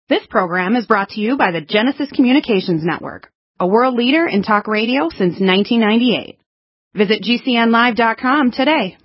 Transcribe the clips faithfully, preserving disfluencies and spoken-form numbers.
This program is brought to you by the Genesis Communications Network, a world leader in talk radio since nineteen ninety-eight. Visit G C N live dot com today.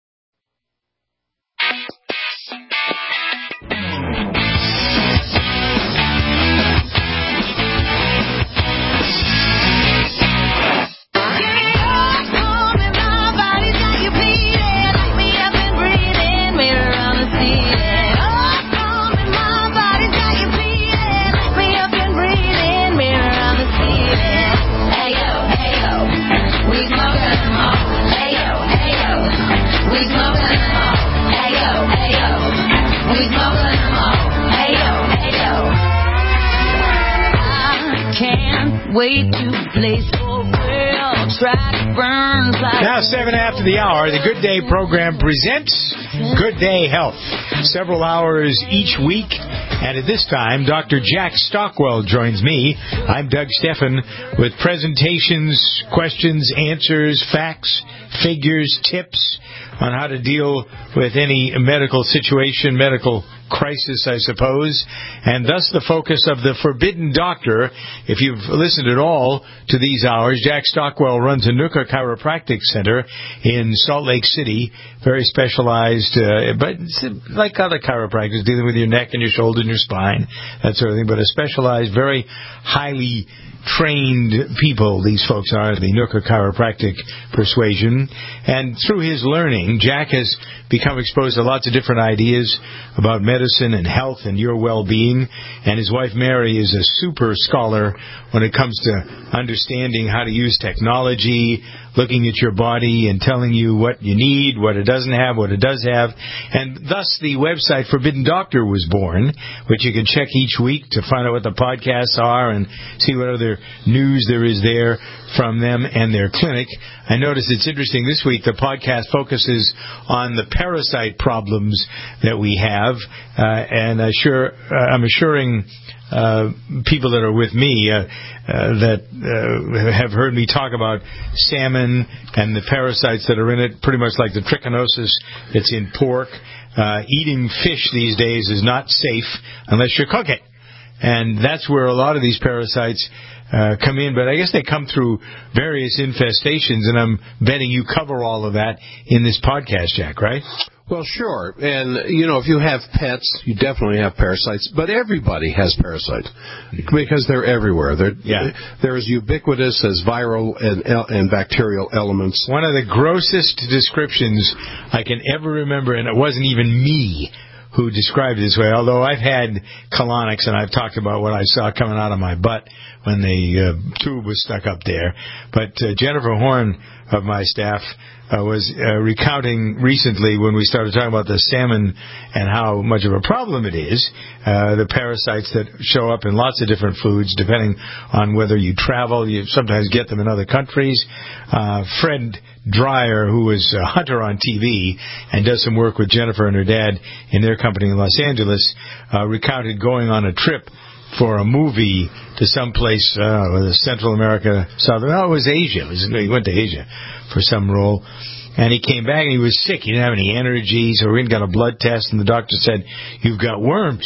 Way too place for real. Track burns like now seven after the hour, the Good Day program presents Good Day Health. Several hours each week, and at this time, Doctor Jack Stockwell joins me. I'm Doug Steffen with presentations, questions, answers, facts, figures, tips on how to deal with any medical situation, medical crisis, I suppose, and thus the focus of the Forbidden Doctor. If you've listened at all to these hours, Jack Stockwell runs a Nooka Chiropractic Center in Salt Lake City, very specialized, uh, but like other chiropractors, dealing with your neck and your shoulder and your spine, that sort of thing, but a specialized, very highly trained people, these folks are, the Nooka Chiropractic Persuasion. And through his learning, Jack has become exposed to lots of different ideas about medicine and health and your well-being. And his wife, Mary, is a super scholar when it comes to understanding how to use technology, looking at your body and telling you what you need, what it doesn't have, what it does have. And thus the website Forbidden Doctor was born, which you can check each week to find out what the podcasts are and see what other news there is there from them and their clinic. I noticed it's interesting this week the podcast focuses on the parasite problems that we have, uh, and I sure, uh, I'm assuring uh, people that are with me uh, uh, that uh, have heard me talk about salmon and the parasites that are in it, pretty much like the trichinosis that's in pork. Uh, eating fish these days is not safe unless you cook it. And that's where a lot of these parasites uh, come in. But I guess they come through various infestations, and I'm betting you cover all of that in this podcast, Jack, right? Well, sure. And, you know, if you have pets, you definitely have parasites. But everybody has parasites because they're everywhere. They're, yeah. they're as ubiquitous as viral and, and bacterial elements. One of the grossest descriptions I can ever remember, and it wasn't even me who described it this way, although I've had colonics, and I've talked about what I saw coming out of my butt when the uh, tube was stuck up there. But uh, Jennifer Horn of my staff uh, was uh, recounting recently when we started talking about the salmon and how much of a problem it is, uh, the parasites that show up in lots of different foods, depending on whether you travel. You sometimes get them in other countries. Uh, Fred Dreyer, who was a hunter on T V and does some work with Jennifer and her dad in their company in Los Angeles, uh, recounted going on a trip for a movie to some place, uh, Central America, South, no, it was Asia. It was, he went to Asia for some role. And he came back and he was sick. He didn't have any energy, so we got a blood test, and the doctor said, "You've got worms."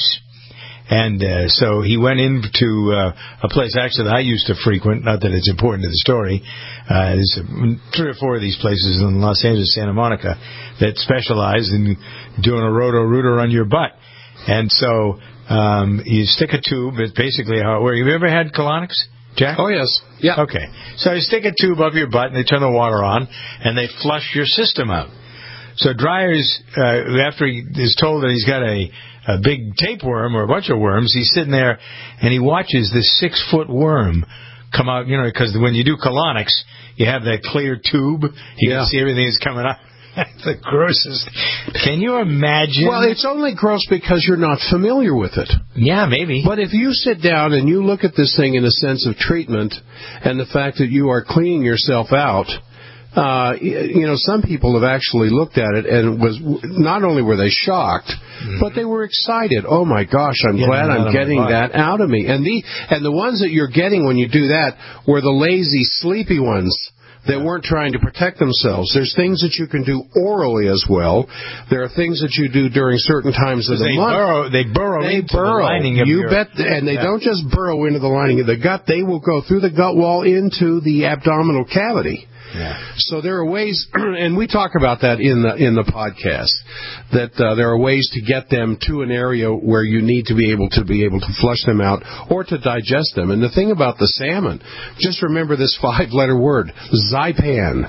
And uh, so he went into uh, a place actually that I used to frequent, not that it's important to the story. Uh, there's three or four of these places in Los Angeles, Santa Monica, that specialize in doing a roto-rooter on your butt. And so um, you stick a tube, it's basically how it works. Have you ever had colonics, Jack? Oh, yes. Yeah. Okay. So you stick a tube up your butt, and they turn the water on, and they flush your system out. So Dryer's, uh, after he is told that he's got a a big tapeworm or a bunch of worms, he's sitting there and he watches this six-foot worm come out, you know, because when you do colonics, you have that clear tube. You yeah. can see everything that's coming out. That's the grossest. Can you imagine? Well, it's only gross because you're not familiar with it. Yeah, maybe. But if you sit down and you look at this thing in a sense of treatment and the fact that you are cleaning yourself out, Uh, you know, some people have actually looked at it and was not only were they shocked, mm-hmm. but they were excited. Oh my gosh, I'm yeah, glad I'm getting that out of me. And the and the ones that you're getting when you do that were the lazy, sleepy ones. that weren't trying to protect themselves. There's things that you can do orally as well. There are things that you do during certain times of the they month. Burrow, they burrow they into burrow. the lining of you your... bet, and they yeah. don't just burrow into the lining of the gut. They will go through the gut wall into the abdominal cavity. Yeah. So there are ways, and we talk about that in the in the podcast, that uh, there are ways to get them to an area where you need to be able to be able to flush them out or to digest them. And the thing about the salmon, just remember this five-letter word, Zypan.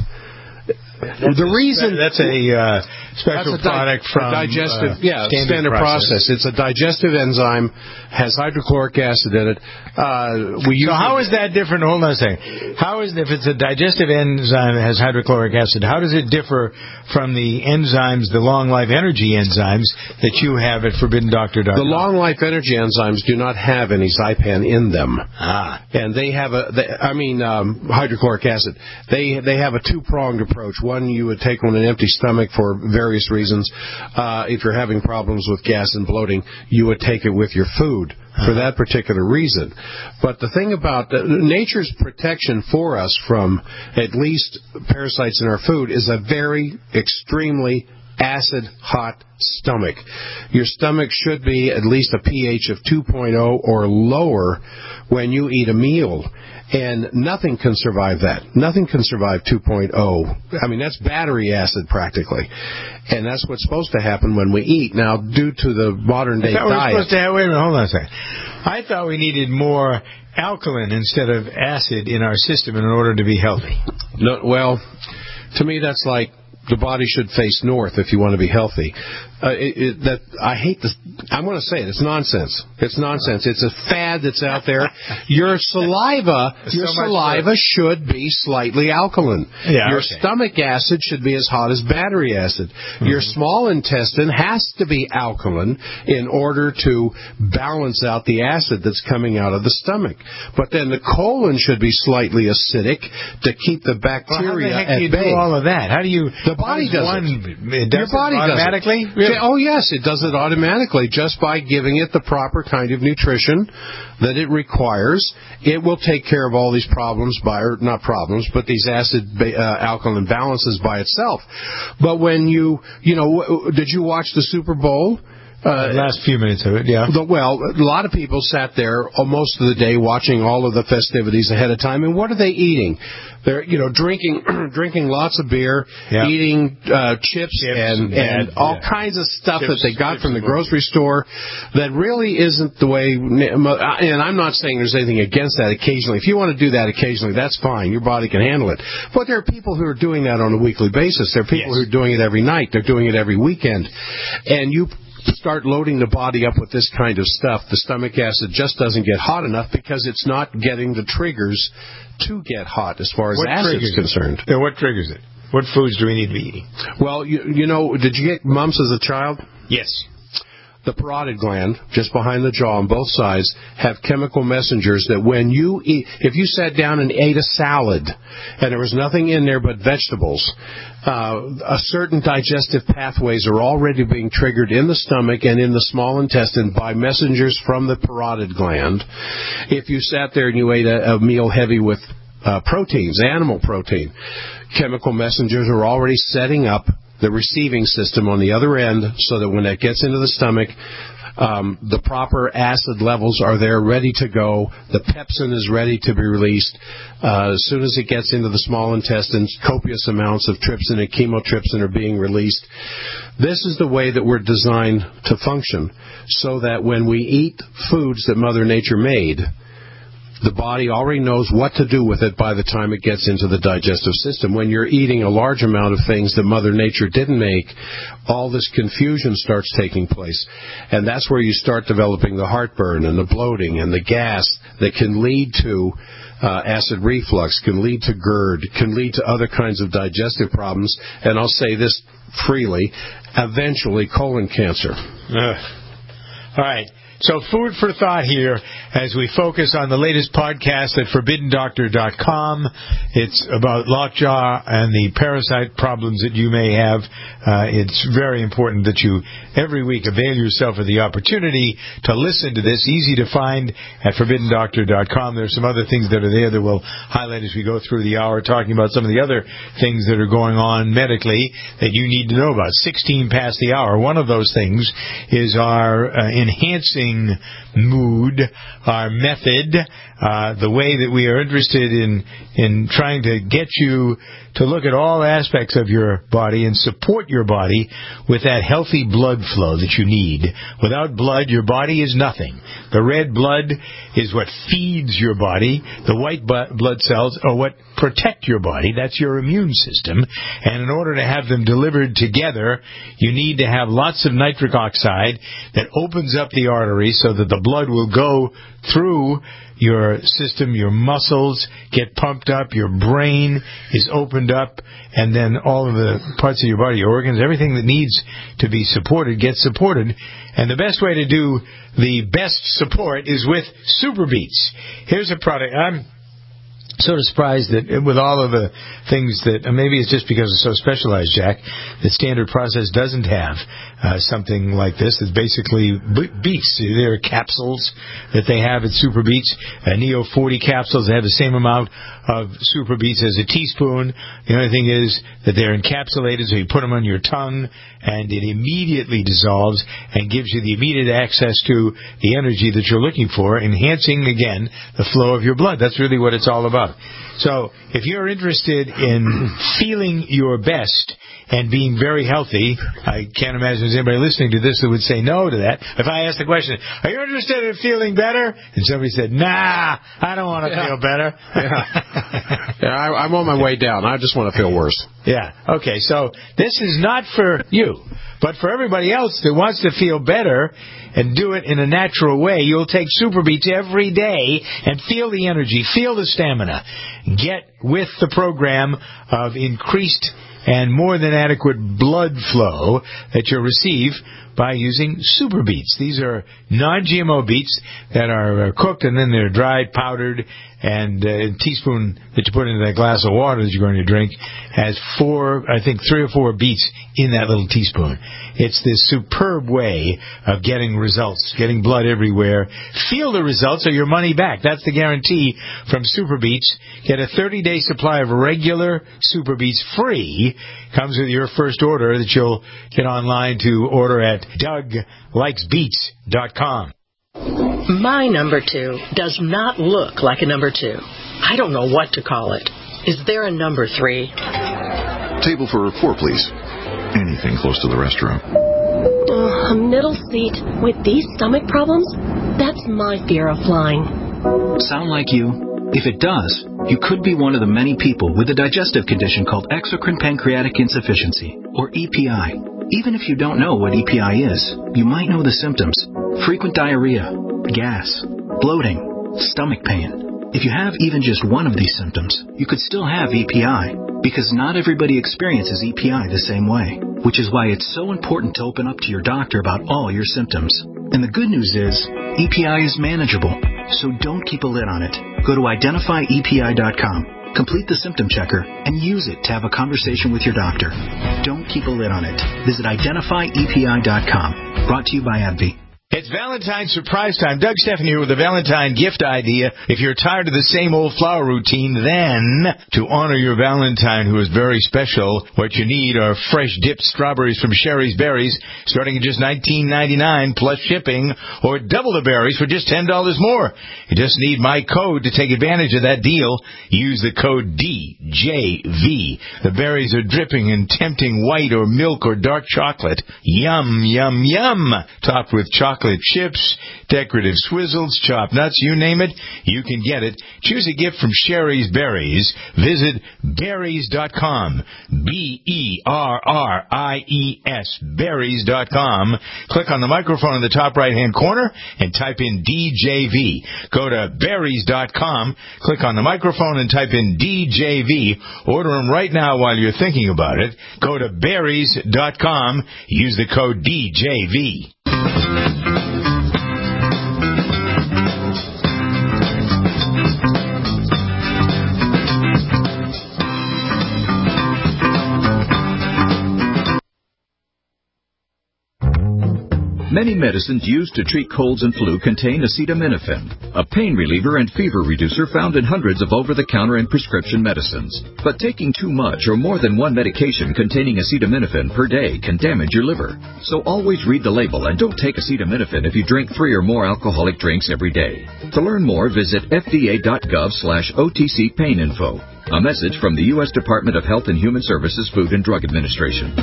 That's the a, reason that's a uh, special that's a di- product from a digestive, uh, yeah, standard, standard process. process. It's a digestive enzyme, has hydrochloric acid in it. Uh, we use so how it, is that different? Hold on a second. How is if it's a digestive enzyme that has hydrochloric acid? How does it differ from the enzymes, the long life energy enzymes that you have at Forbidden Doctor dot com? The long life energy enzymes do not have any Zypan in them. Ah, and they have a. They, I mean, um, hydrochloric acid. They they have a two pronged approach. One you would take on an empty stomach for various reasons. Uh, if you're having problems with gas and bloating, you would take it with your food for that particular reason. But the thing about uh, nature's protection for us from at least parasites in our food is a very extremely acid hot stomach. Your stomach should be at least a pH of two point oh or lower when you eat a meal. And nothing can survive that. Nothing can survive two point oh. I mean, that's battery acid practically. And that's what's supposed to happen when we eat. Now, due to the modern day I thought diet. We were supposed to have, wait a minute, hold on a second. I thought we needed more alkaline instead of acid in our system in order to be healthy. No, well, to me, that's like the body should face north if you want to be healthy. Uh, it, it, that I hate this. I want to say it. It's nonsense. It's nonsense. It's a fad that's out there. Your saliva, your so saliva should be slightly alkaline. Yeah, your okay. stomach acid should be as hot as battery acid. Mm-hmm. Your small intestine has to be alkaline in order to balance out the acid that's coming out of the stomach. But then the colon should be slightly acidic to keep the bacteria well, how the heck at do you bay. do all of that? How do you? The body does, does one, it. it does Your body it automatically? does it. Really? Oh, yes, it does it automatically just by giving it the proper kind of nutrition that it requires. It will take care of all these problems by, or not problems, but these acid uh, alkaline balances by itself. But when you, you know, did you watch the Super Bowl? Uh, the last few minutes of it, yeah. The, well, a lot of people sat there most of the day watching all of the festivities ahead of time. And what are they eating? They're, you know, drinking drinking lots of beer, yeah. eating uh, chips, chips and, and, and all yeah. kinds of stuff chips, that they got from the grocery store that really isn't the way. And I'm not saying there's anything against that occasionally. If you want to do that occasionally, that's fine. Your body can handle it. But there are people who are doing that on a weekly basis. There are people yes. who are doing it every night. They're doing it every weekend. And you start loading the body up with this kind of stuff, the stomach acid just doesn't get hot enough because it's not getting the triggers to get hot as far as what acid is concerned. Yeah, what triggers it? What foods do we need to be eating? Well, you, you know, did you get mumps as a child? Yes. The parotid gland, just behind the jaw on both sides, have chemical messengers that when you eat, if you sat down and ate a salad and there was nothing in there but vegetables, uh, a certain digestive pathways are already being triggered in the stomach and in the small intestine by messengers from the parotid gland. If you sat there and you ate a, a meal heavy with uh, proteins, animal protein, chemical messengers are already setting up the receiving system on the other end so that when that gets into the stomach, um, the proper acid levels are there ready to go. The pepsin is ready to be released. Uh, as soon as it gets into the small intestines, copious amounts of trypsin and chymotrypsin are being released. This is the way that we're designed to function so that when we eat foods that Mother Nature made, the body already knows what to do with it by the time it gets into the digestive system. When you're eating a large amount of things that Mother Nature didn't make, all this confusion starts taking place. And that's where you start developing the heartburn and the bloating and the gas that can lead to uh, acid reflux, can lead to GERD, can lead to other kinds of digestive problems. And I'll say this freely, eventually colon cancer. Uh, all right. So food for thought here as we focus on the latest podcast at forbidden doctor dot com. It's about lockjaw and the parasite problems that you may have. Uh, it's very important that you every week avail yourself of the opportunity to listen to this. Easy to find at forbidden doctor dot com. There's some other things that are there that we'll highlight as we go through the hour, talking about some of the other things that are going on medically that you need to know about. sixteen past the hour. One of those things is our uh, enhancing mood, our method, uh, the way that we are interested in in trying to get you to look at all aspects of your body and support your body with that healthy blood flow that you need. Without blood, your body is nothing. The red blood is what feeds your body. The white blood cells are what protect your body. That's your immune system. And in order to have them delivered together, you need to have lots of nitric oxide that opens up the arteries so that the blood will go through your system, your muscles get pumped up, your brain is opened up, and then all of the parts of your body, your organs, everything that needs to be supported gets supported. And the best way to do the best support is with Super Beets. Here's a product. I'm sort of surprised that with all of the things that, maybe it's just because it's so specialized, Jack, that Standard Process doesn't have uh, something like this. It's basically beets. There are capsules that they have at Super Beets, uh, Neo forty capsules. They have the same amount of Super Beets as a teaspoon. The only thing is that they're encapsulated, so you put them on your tongue, and it immediately dissolves and gives you the immediate access to the energy that you're looking for, enhancing, again, the flow of your blood. That's really what it's all about. So if you're interested in feeling your best and being very healthy, I can't imagine there's anybody listening to this that would say no to that. If I asked the question, are you interested in feeling better? And somebody said, nah, I don't want to yeah. feel better. yeah, yeah I, I'm on my way down. I just want to feel worse. Yeah, okay, so this is not for you, but for everybody else that wants to feel better and do it in a natural way. You'll take Super Beets every day and feel the energy, feel the stamina. Get with the program of increased and more than adequate blood flow that you'll receive by using Super Beets. These are non-G M O beets that are cooked and then they're dried, powdered, and a teaspoon that you put into that glass of water that you're going to drink has four, I think three or four beets in that little teaspoon. It's this superb way of getting results, getting blood everywhere. Feel the results or your money back. That's the guarantee from Super Beets. Get a thirty-day supply of regular Super Beets free. Comes with your first order that you'll get online to order at Doug Likes Beets dot com. My number two does not look like a number two. I don't know what to call it. Is there a number three? Table for four, please. Anything close to the restroom. Uh, a middle seat with these stomach problems? That's my fear of flying. Sound like you? If it does, you could be one of the many people with a digestive condition called exocrine pancreatic insufficiency, or E P I. Even if you don't know what E P I is, you might know the symptoms: frequent diarrhea, gas, bloating, stomach pain. If you have even just one of these symptoms, you could still have E P I, because not everybody experiences E P I the same way, which is why it's so important to open up to your doctor about all your symptoms. And the good news is, E P I is manageable, so don't keep a lid on it. Go to identify E P I dot com, complete the symptom checker, and use it to have a conversation with your doctor. Don't keep a lid on it. Visit identify E P I dot com. Brought to you by AbbVie. It's Valentine's surprise time. Doug Stephan here with a Valentine gift idea. If you're tired of the same old flower routine, then to honor your Valentine, who is very special, what you need are fresh dipped strawberries from Sherry's Berries, starting at just nineteen ninety-nine plus shipping, or double the berries for just ten dollars more. You just need my code to take advantage of that deal. Use the code D J V. The berries are dripping in tempting white or milk or dark chocolate. Yum, yum, yum. Topped with chocolate chips, decorative swizzles, chopped nuts, you name it, you can get it. Choose a gift from Sherry's Berries. Visit berries dot com. B E R R I E S, berries dot com. Click on the microphone in the top right-hand corner and type in D J V. Go to berries dot com, click on the microphone and type in D J V. Order them right now while you're thinking about it. Go to berries dot com. Use the code D J V. Many medicines used to treat colds and flu contain acetaminophen, a pain reliever and fever reducer found in hundreds of over-the-counter and prescription medicines. But taking too much or more than one medication containing acetaminophen per day can damage your liver. So always read the label and don't take acetaminophen if you drink three or more alcoholic drinks every day. To learn more, visit F D A dot gov slash O T C pain info. A message from the U S Department of Health and Human Services Food and Drug Administration.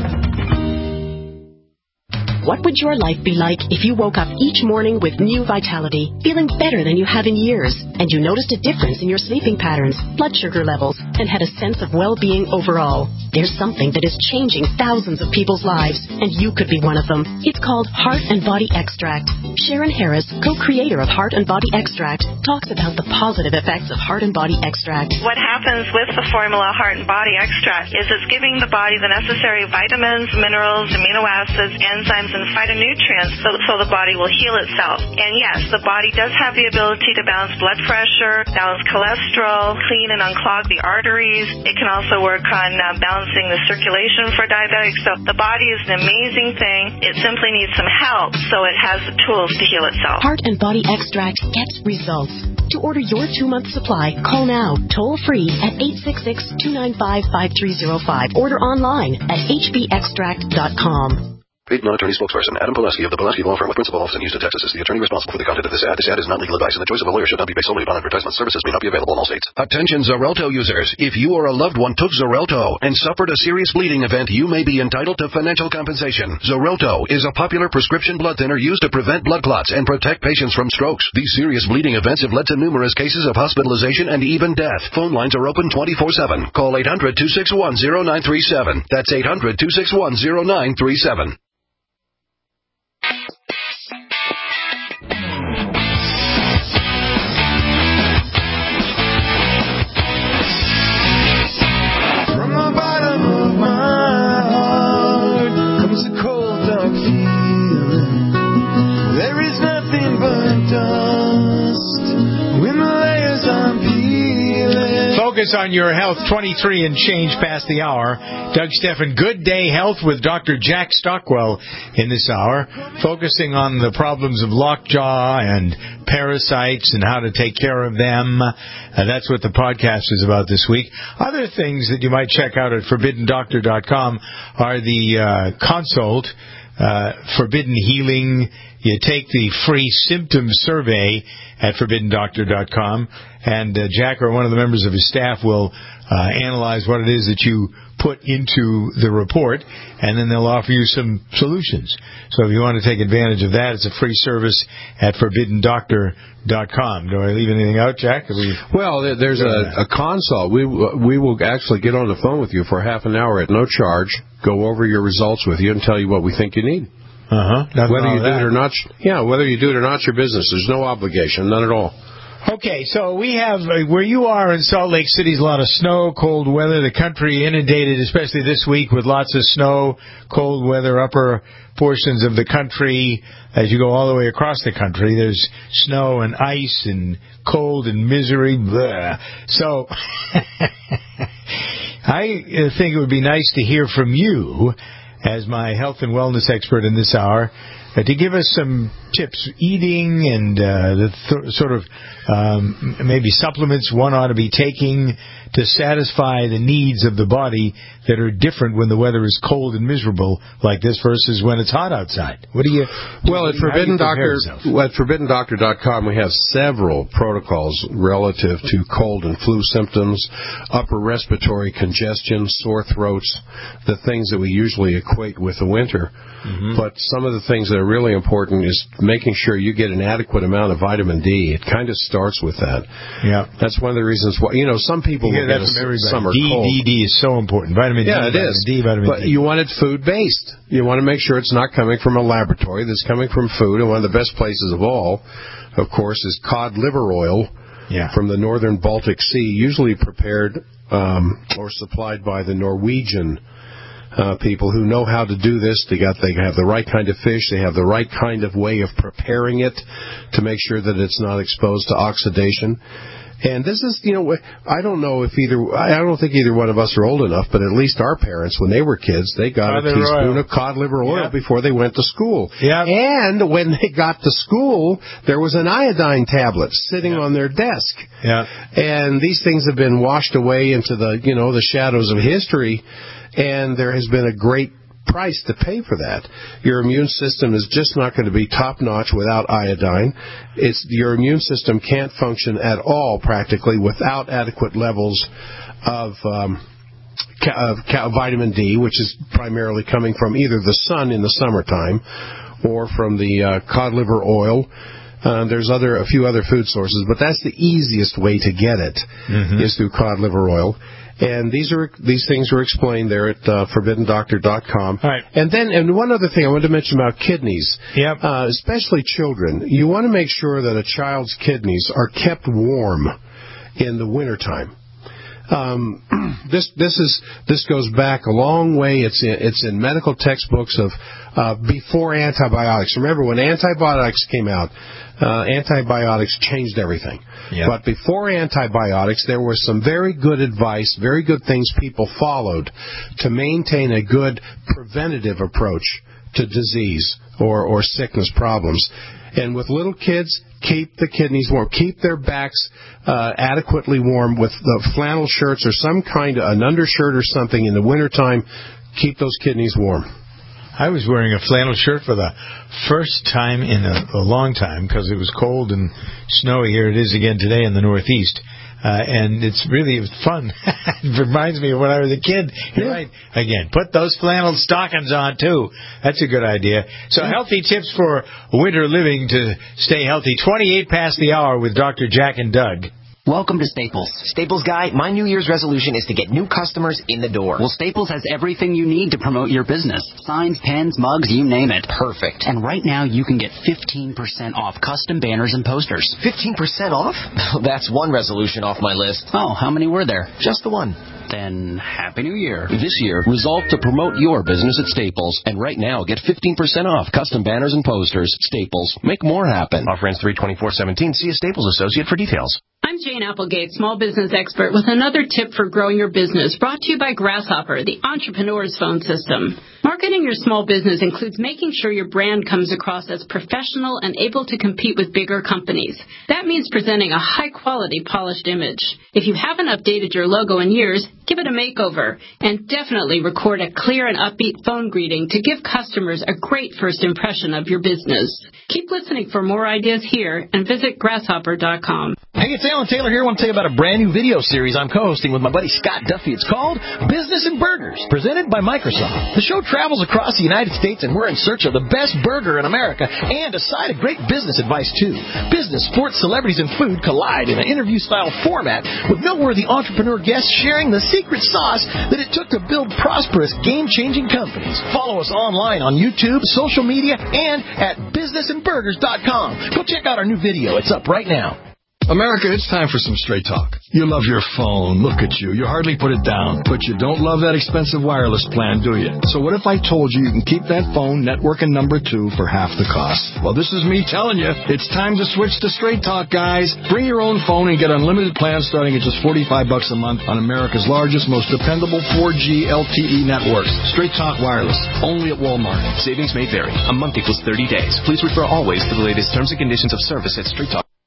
What would your life be like if you woke up each morning with new vitality, feeling better than you have in years, and you noticed a difference in your sleeping patterns, blood sugar levels, and had a sense of well-being overall? There's something that is changing thousands of people's lives, and you could be one of them. It's called Heart and Body Extract. Sharon Harris, co-creator of Heart and Body Extract, talks about the positive effects of Heart and Body Extract. What happens with the formula Heart and Body Extract is it's giving the body the necessary vitamins, minerals, amino acids, enzymes, and phytonutrients so, so the body will heal itself. And yes, the body does have the ability to balance blood pressure, balance cholesterol, clean and unclog the arteries. It can also work on uh, balancing the circulation for diabetics. So the body is an amazing thing. It simply needs some help so it has the tools to heal itself. Heart and Body Extract gets results. To order your two-month supply, call now, toll-free at eight six six, two nine five, five three zero five. Order online at h b extract dot com. Paid non-attorney spokesperson Adam Pulaski of the Pulaski Law Firm with principal office in Houston, Texas is the attorney responsible for the content of this ad. This ad is not legal advice, and the choice of a lawyer should not be based solely upon advertisement. Services may not be available in all states. Attention Xarelto users. If you or a loved one took Xarelto and suffered a serious bleeding event, you may be entitled to financial compensation. Xarelto is a popular prescription blood thinner used to prevent blood clots and protect patients from strokes. These serious bleeding events have led to numerous cases of hospitalization and even death. Phone lines are open twenty-four seven. Call eight hundred, two six one, zero nine three seven. That's eight hundred, two six one, zero nine three seven. Focus on your health, twenty-three and change past the hour. Doug Steffen, Good Day Health with Doctor Jack Stockwell in this hour, focusing on the problems of lockjaw and parasites and how to take care of them. Uh, that's what the podcast is about this week. Other things that you might check out at forbidden doctor dot com are the uh, consult, uh, Forbidden Healing. You take the free symptom survey at forbidden doctor dot com, and uh, Jack or one of the members of his staff will uh, analyze what it is that you put into the report, and then they'll offer you some solutions. So if you want to take advantage of that, it's a free service at forbidden doctor dot com. Do I leave anything out, Jack? We well, there's a, a consult. We we will actually get on the phone with you for half an hour at no charge, go over your results with you, and tell you what we think you need. Uh-huh. Whether you do it or not, yeah, whether you do it or not, your business. There's no obligation, none at all. Okay, so we have, uh, where you are in Salt Lake City, is a lot of snow, cold weather. The country inundated, especially this week, with lots of snow, cold weather, upper portions of the country. As you go all the way across the country, there's snow and ice and cold and misery. Blah. So I think it would be nice to hear from you, as my health and wellness expert in this hour, uh, to give us some tips, eating and uh, the th- sort of um, maybe supplements one ought to be taking to satisfy the needs of the body that are different when the weather is cold and miserable like this versus when it's hot outside. What do you? Well, at Forbidden Doctor, at forbidden doctor dot com, we have several protocols relative to cold and flu symptoms, upper respiratory congestion, sore throats, the things that we usually equate with the winter. Mm-hmm. But some of the things that are really important is making sure you get an adequate amount of vitamin D. It kind of starts with that. Yeah, that's one of the reasons why, you know, some people you will get a summer D, cold. D, D is so important. Vitamin yeah, D, it vitamin is. D, vitamin but D. you want it food-based. You want to make sure it's not coming from a laboratory, that's coming from food. And one of the best places of all, of course, is cod liver oil yeah. from the northern Baltic Sea, usually prepared um, or supplied by the Norwegian Uh, people who know how to do this. They got, they have the right kind of fish. They have the right kind of way of preparing it to make sure that it's not exposed to oxidation. And this is, you know, I don't know if either, I don't think either one of us are old enough, but at least our parents, when they were kids, they got cod a teaspoon oil. of cod liver oil yep. before they went to school. Yep. And when they got to school, there was an iodine tablet sitting yep. on their desk. Yep. And these things have been washed away into the, you know, the shadows of history, and there has been a great price to pay for that. Your immune system is just not going to be top-notch without iodine. It's, your immune system can't function at all, practically, without adequate levels of, um, ca- of ca- vitamin D, which is primarily coming from either the sun in the summertime or from the uh, cod liver oil. Uh, there's other a few other food sources, but that's the easiest way to get it, mm-hmm. is through cod liver oil. And these are these things are explained there at uh, forbidden doctor dot com. Right. And then, and one other thing I wanted to mention about kidneys, yep. uh, especially children. You want to make sure that a child's kidneys are kept warm in the wintertime. Um, this this is this goes back a long way. It's in, it's in medical textbooks of uh, before antibiotics. Remember when antibiotics came out? Uh, antibiotics changed everything. Yep. But before antibiotics, there was some very good advice, very good things people followed to maintain a good preventative approach to disease or, or sickness problems. And with little kids, keep the kidneys warm. Keep their backs uh, adequately warm with the flannel shirts or some kind of an undershirt or something in the wintertime. Keep those kidneys warm. I was wearing a flannel shirt for the first time in a, a long time because it was cold and snowy. Here it is again today in the Northeast. Uh, and it's really it was fun. It reminds me of when I was a kid. You're yeah. right. Again, put those flannel stockings on, too. That's a good idea. So yeah. healthy tips for winter living to stay healthy. twenty-eight past the hour with Doctor Jack and Doug. Welcome to Staples. Staples Guy, my New Year's resolution is to get new customers in the door. Well, Staples has everything you need to promote your business. Signs, pens, mugs, you name it. Perfect. And right now, you can get fifteen percent off custom banners and posters. fifteen percent off? That's one resolution off my list. Oh, how many were there? Just the one. Then, Happy New Year. This year, resolve to promote your business at Staples. And right now, get fifteen percent off custom banners and posters. Staples. Make more happen. Offer ends three twenty-four seventeen. See a Staples associate for details. I'm Jane Applegate, small business expert, with another tip for growing your business, brought to you by Grasshopper, the entrepreneur's phone system. Marketing your small business includes making sure your brand comes across as professional and able to compete with bigger companies. That means presenting a high-quality, polished image. If you haven't updated your logo in years, give it a makeover, and definitely record a clear and upbeat phone greeting to give customers a great first impression of your business. Keep listening for more ideas here and visit grasshopper dot com. Hey, it's Alan Taylor here. I want to tell you about a brand new video series I'm co-hosting with my buddy Scott Duffy. It's called Business and Burgers, presented by Microsoft. The show travels across the United States, and we're in search of the best burger in America and a side of great business advice, too. Business, sports, celebrities, and food collide in an interview-style format with noteworthy entrepreneur guests sharing the secret sauce that it took to build prosperous, game-changing companies. Follow us online on YouTube, social media, and at business and burgers dot com. Go check out our new video. It's up right now. America, it's time for some straight talk. You love your phone. Look at you. You hardly put it down. But you don't love that expensive wireless plan, do you? So what if I told you you can keep that phone network and number two for half the cost? Well, this is me telling you. It's time to switch to Straight Talk, guys. Bring your own phone and get unlimited plans starting at just forty-five bucks a month on America's largest, most dependable four G L T E networks. Straight Talk Wireless. Only at Walmart. Savings may vary. A month equals thirty days. Please refer always to the latest terms and conditions of service at Straight Talk.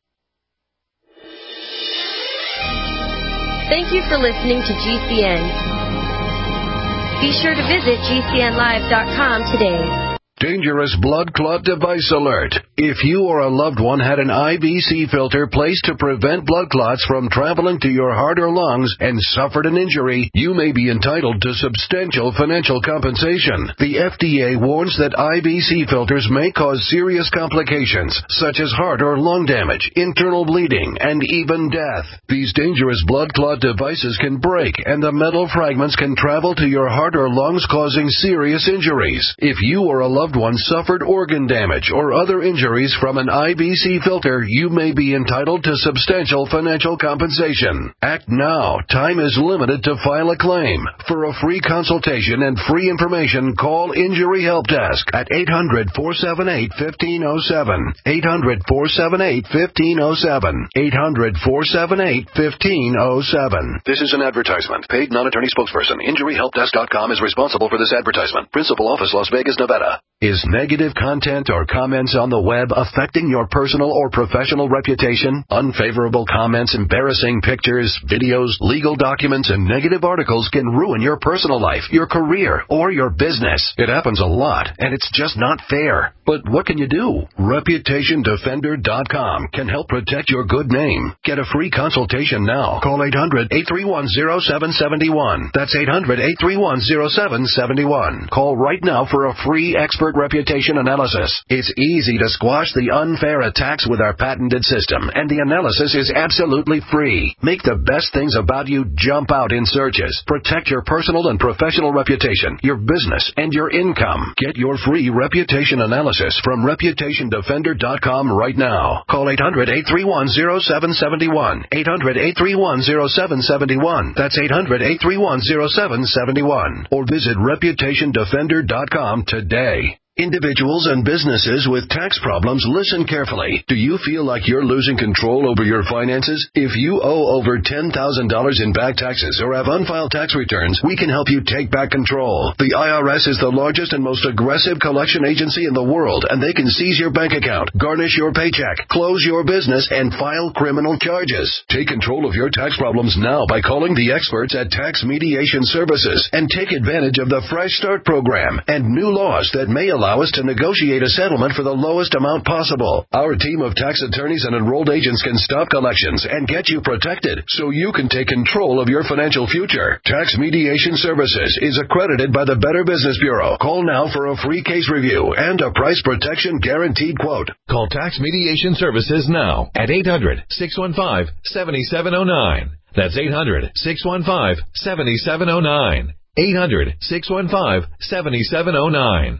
Thank you for listening to G C N. Be sure to visit G C N live dot com today. Dangerous blood clot device alert. If you or a loved one had an I V C filter placed to prevent blood clots from traveling to your heart or lungs and suffered an injury, you may be entitled to substantial financial compensation. The F D A warns that I V C filters may cause serious complications, such as heart or lung damage, internal bleeding, and even death. These dangerous blood clot devices can break, and the metal fragments can travel to your heart or lungs, causing serious injuries. If you or a loved loved one suffered organ damage or other injuries from an I B C filter, you may be entitled to substantial financial compensation. Act now. Time is limited to file a claim. For a free consultation and free information, call Injury Help Desk at eight hundred, four seven eight, one five zero seven. eight hundred, four seven eight, one five zero seven. eight hundred, four seven eight, one five zero seven. This is an advertisement. Paid non-attorney spokesperson. Injury Help Desk dot com is responsible for this advertisement. Principal office, Las Vegas, Nevada. Is negative content or comments on the web affecting your personal or professional reputation? Unfavorable comments, embarrassing pictures, videos, legal documents, and negative articles can ruin your personal life, your career, or your business. It happens a lot, and it's just not fair. But what can you do? Reputation Defender dot com can help protect your good name. Get a free consultation now. Call eight hundred, eight three one, zero seven seven one. That's eight hundred, eight three one, zero seven seven one. Call right now for a free expert reputation analysis. It's easy to squash the unfair attacks with our patented system, and the analysis is absolutely free. Make the best things about you jump out in searches. Protect your personal and professional reputation, your business, and your income. Get your free reputation analysis from Reputation Defender dot com right now. Call eight hundred, eight three one, zero seven seven one. eight hundred, eight three one, zero seven seven one. That's eight hundred, eight three one, zero seven seven one. Or visit Reputation Defender dot com today. Individuals and businesses with tax problems, listen carefully. Do you feel like you're losing control over your finances? If you owe over ten thousand dollars in back taxes or have unfiled tax returns, we can help you take back control. The I R S is the largest and most aggressive collection agency in the world, and they can seize your bank account, garnish your paycheck, close your business, and file criminal charges. Take control of your tax problems now by calling the experts at Tax Mediation Services and take advantage of the Fresh Start program and new laws that may allow Allow us to negotiate a settlement for the lowest amount possible. Our team of tax attorneys and enrolled agents can stop collections and get you protected so you can take control of your financial future. Tax Mediation Services is accredited by the Better Business Bureau. Call now for a free case review and a price protection guaranteed quote. Call Tax Mediation Services now at eight hundred, six one five, seven seven zero nine. That's eight hundred, six one five, seven seven zero nine. eight hundred, six one five, seven seven zero nine.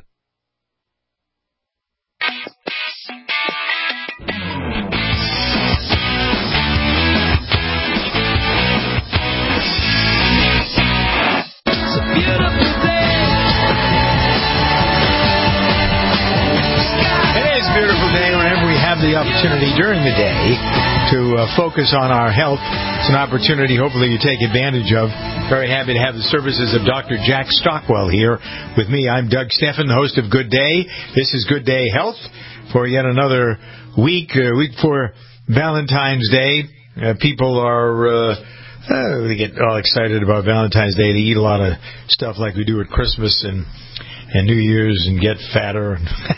The opportunity during the day to uh, focus on our health. It's an opportunity hopefully you take advantage of. Very happy to have the services of Doctor Jack Stockwell here with me. I'm Doug Steffen, the host of Good Day. This is Good Day Health for yet another week, uh, week for Valentine's Day. Uh, people are... Uh, uh, they get all excited about Valentine's Day. They eat a lot of stuff like we do at Christmas and and New Year's and get fatter.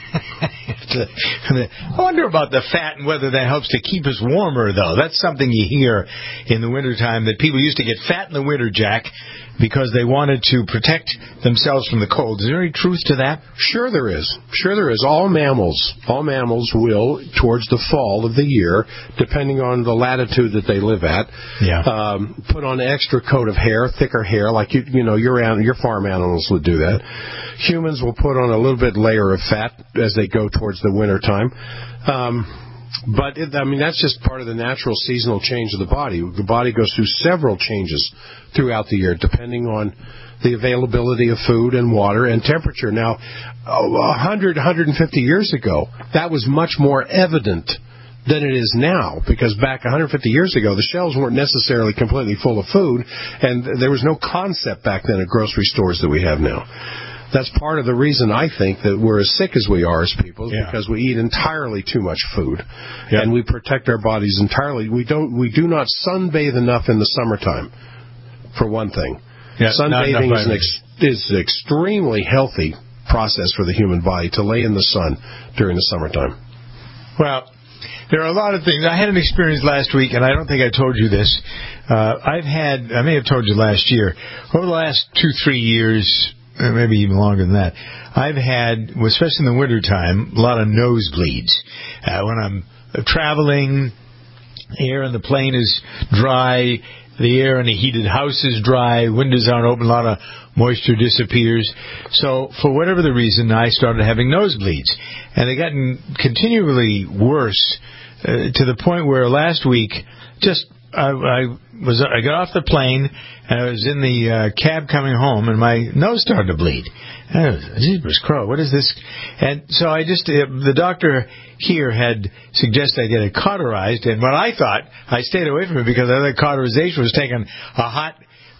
I wonder about the fat and whether that helps to keep us warmer, though. That's something you hear in the wintertime, that people used to get fat in the winter, Jack, because they wanted to protect themselves from the cold. Is there any truth to that? Sure there is. Sure there is. All mammals, all mammals will, towards the fall of the year, depending on the latitude that they live at, yeah. um, put on an extra coat of hair, thicker hair, like you, you know, your your farm animals would do that. Humans will put on a little bit layer of fat as they go towards the winter time. Um, But, it, I mean, that's just part of the natural seasonal change of the body. The body goes through several changes throughout the year, depending on the availability of food and water and temperature. Now, one hundred, one hundred fifty years ago, that was much more evident than it is now, because back one hundred fifty years ago, the shelves weren't necessarily completely full of food, and there was no concept back then at grocery stores that we have now. That's part of the reason I think that we're as sick as we are as people, yeah. because we eat entirely too much food, yeah. and we protect our bodies entirely. We don't, we do not sunbathe enough in the summertime, for one thing. Yeah, Sunbathing is an ex, is an extremely healthy process for the human body to lay in the sun during the summertime. Well, there are a lot of things. I had an experience last week, and I don't think I told you this. Uh, I've had, I may have told you last year, over the last two, three years, maybe even longer than that, I've had, especially in the wintertime, a lot of nosebleeds. Uh, when I'm traveling, air in the plane is dry, the air in a heated house is dry, windows aren't open, a lot of moisture disappears. So for whatever the reason, I started having nosebleeds. And they gotten continually worse uh, to the point where last week, just I, I was I got off the plane, and I was in the uh, cab coming home, and my nose started to bleed. Oh, jeepers crow, what is this? And so I just, uh, the doctor here had suggested I get it cauterized, and what I thought, I stayed away from it because I thought cauterization was taking a hot,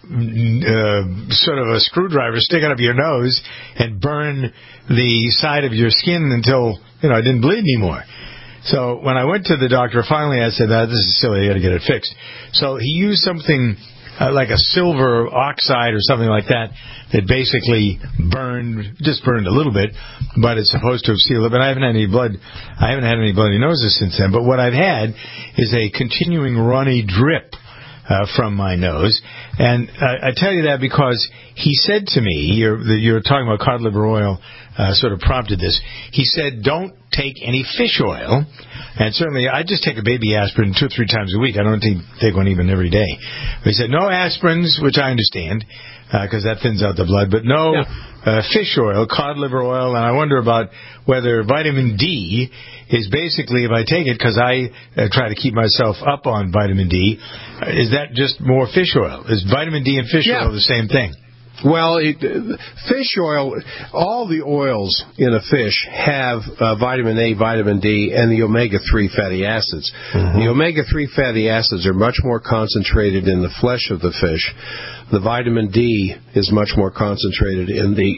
uh, sort of a screwdriver, stick it up your nose, and burn the side of your skin until, you know, it didn't bleed anymore. So when I went to the doctor, finally I said, oh, this is silly, I got to get it fixed. So he used something uh, like a silver oxide or something like that that basically burned, just burned a little bit, but it's supposed to have sealed it. But I haven't had any blood, I haven't had any bloody noses since then. But what I've had is a continuing runny drip uh, from my nose. And uh, I tell you that because he said to me, you're, you're talking about cod liver oil, Uh, sort of prompted this. He said, don't take any fish oil. And certainly, I just take a baby aspirin two or three times a week. I don't take, take one even every day. But he said, no aspirins, which I understand, because uh, that thins out the blood, but no yeah. uh, fish oil, cod liver oil. And I wonder about whether vitamin D is basically, if I take it, because I uh, try to keep myself up on vitamin D, uh, is that just more fish oil? Is vitamin D and fish yeah. oil the same thing? Well, it, fish oil, all the oils in a fish have uh, vitamin A, vitamin D, and the omega three fatty acids. Mm-hmm. The omega three fatty acids are much more concentrated in the flesh of the fish. The vitamin D is much more concentrated in the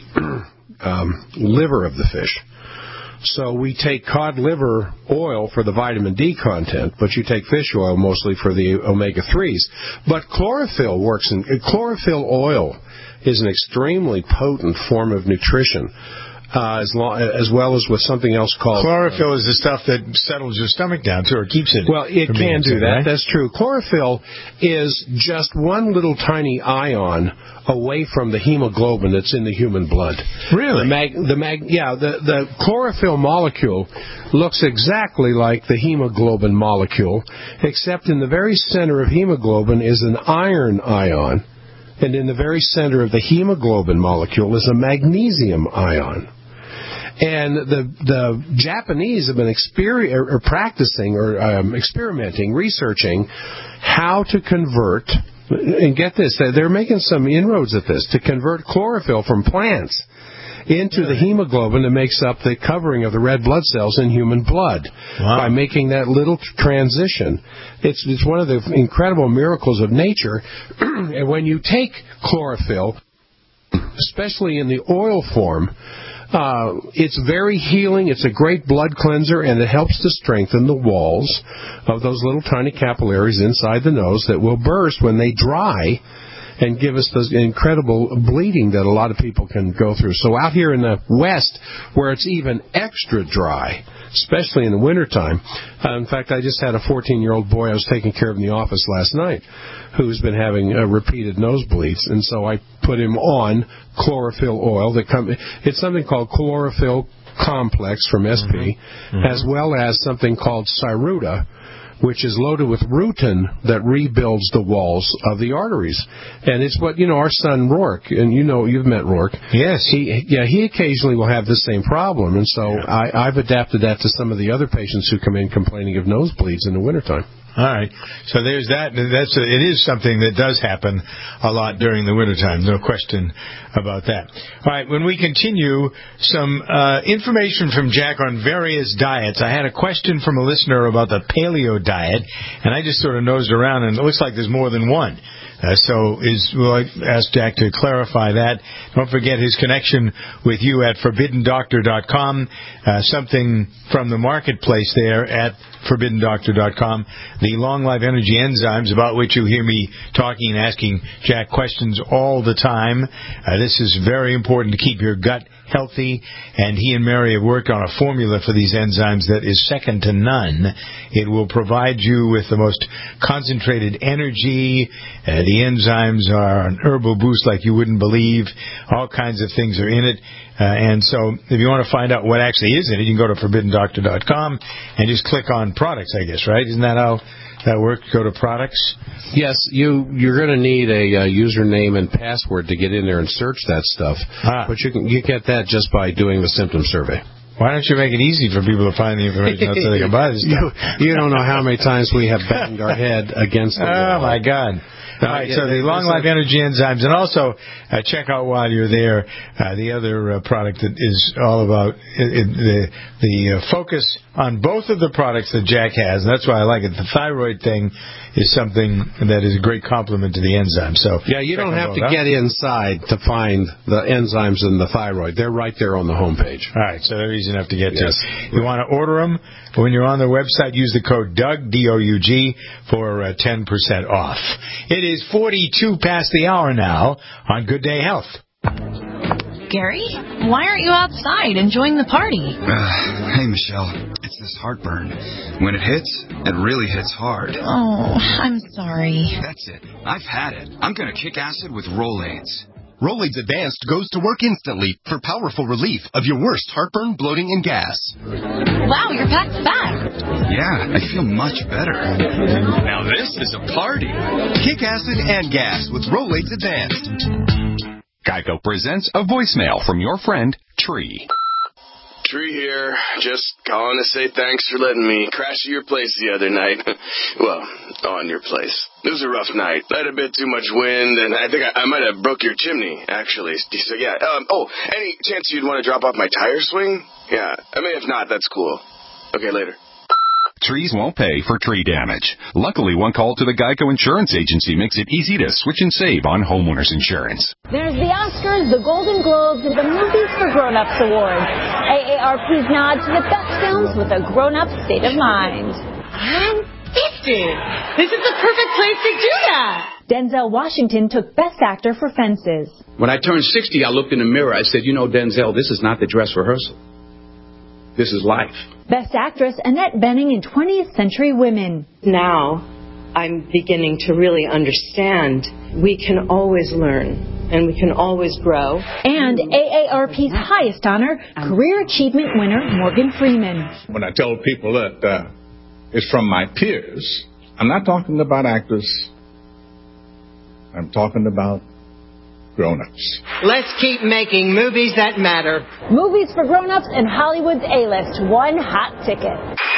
um, liver of the fish. So we take cod liver oil for the vitamin D content, but you take fish oil mostly for the omega threes. But chlorophyll works in chlorophyll oil is an extremely potent form of nutrition, uh, as, long, as well as with something else called... Chlorophyll uh, is the stuff that settles your stomach down, too, or keeps it... Well, it can do that. Right? That's true. Chlorophyll is just one little tiny ion away from the hemoglobin that's in the human blood. Really? The mag, the mag, yeah, the, the chlorophyll molecule looks exactly like the hemoglobin molecule, except in the very center of hemoglobin is an iron ion. And in the very center of the hemoglobin molecule is a magnesium ion. And the the Japanese have been exper- or, or practicing or um, experimenting, researching how to convert, and get this, they're making some inroads at this, to convert chlorophyll from plants into the hemoglobin that makes up the covering of the red blood cells in human blood. Wow. By making that little transition. It's, it's one of the incredible miracles of nature. And when you take chlorophyll, especially in the oil form, uh, it's very healing, it's a great blood cleanser, and it helps to strengthen the walls of those little tiny capillaries inside the nose that will burst when they dry and give us the incredible bleeding that a lot of people can go through. So out here in the West, where it's even extra dry, especially in the wintertime, uh, in fact, I just had a fourteen-year-old boy I was taking care of in the office last night who's been having uh, repeated nosebleeds, and so I put him on chlorophyll oil. That come, it's something called chlorophyll complex from S P, mm-hmm. Mm-hmm. as well as something called Cyruta, which is loaded with rutin that rebuilds the walls of the arteries. And it's what, you know, our son Rourke, and you know, you've met Rourke. Yes. He, yeah, he occasionally will have the same problem. And so yeah. I, I've adapted that to some of the other patients who come in complaining of nosebleeds in the wintertime. All right. So there's that. That's a, it is something that does happen a lot during the wintertime. No question about that. All right. When we continue, some uh, information from Jack on various diets. I had a question from a listener about the paleo diet, and I just sort of nosed around, and it looks like there's more than one. Uh, so is well, I asked Jack to clarify that. Don't forget his connection with you at forbidden doctor dot com. Uh, something from the marketplace there at forbidden doctor dot com. The Long Life Energy enzymes, about which you hear me talking and asking Jack questions all the time. Uh, this is very important to keep your gut healthy, and he and Mary have worked on a formula for these enzymes that is second to none. It will provide you with the most concentrated energy. Uh, the enzymes are an herbal boost like you wouldn't believe. All kinds of things are in it. Uh, and so if you want to find out what actually is in it, you can go to forbidden doctor dot com and just click on products, I guess, right? Isn't that how that work? Go to products? Yes, you, you're going to need a uh, username and password to get in there and search that stuff. Ah. But you can you get that just by doing the symptom survey. Why don't you make it easy for people to find the information out so they can buy this stuff? you, you don't know how many times we have banged our head against the wall. Oh, my God. All right, so the Long Life Energy Enzymes, and also uh, check out while you're there uh, the other uh, product that is all about it, it, the the uh, focus on both of the products that Jack has, and that's why I like it. The thyroid thing is something that is a great complement to the enzyme. So yeah, you don't have to get inside to find the enzymes in the thyroid. They're right there on the homepage. All right, so they're easy enough to get yes. to. You want to order them? When you're on their website, use the code Doug, D O U G, for uh, ten percent off. It is forty-two past the hour now on Good Day Health. Gary, why aren't you outside enjoying the party? Uh, hey, Michelle. It's this heartburn. When it hits, it really hits hard. Oh, I'm sorry. That's it. I've had it. I'm going to kick acid with Rolaids. Rolaids Advanced goes to work instantly for powerful relief of your worst heartburn, bloating, and gas. Wow, you're packed fast. Yeah, I feel much better. Now this is a party. Kick acid and gas with Rolaids Advanced. Geico presents a voicemail from your friend, Tree. Tree here. Just calling to say thanks for letting me crash at your place the other night. Well, on your place. It was a rough night. I had a bit too much wind, and I think I, I might have broke your chimney, actually. So, yeah. Um, oh, any chance you'd want to drop off my tire swing? Yeah. I mean, if not, that's cool. Okay, later. Trees won't pay for tree damage. Luckily, one call to the Geico Insurance Agency makes it easy to switch and save on homeowners insurance. There's the Oscars, the Golden Globes, and the Movies for Grown-Ups Awards. A A R P's nod to the best films with a grown-up state of mind. I'm fifty. This is the perfect place to do that. Denzel Washington took Best Actor for Fences. When I turned sixty, I looked in the mirror. I said, you know, Denzel, this is not the dress rehearsal. This is life. Best Actress, Annette Bening in twentieth Century Women. Now, I'm beginning to really understand we can always learn and we can always grow. And A A R P's highest honor, Career Achievement winner Morgan Freeman. When I tell people that uh, it's from my peers, I'm not talking about actors. I'm talking about grown-ups. Let's keep making movies that matter. Movies for grown-ups and Hollywood's A-list. One hot ticket.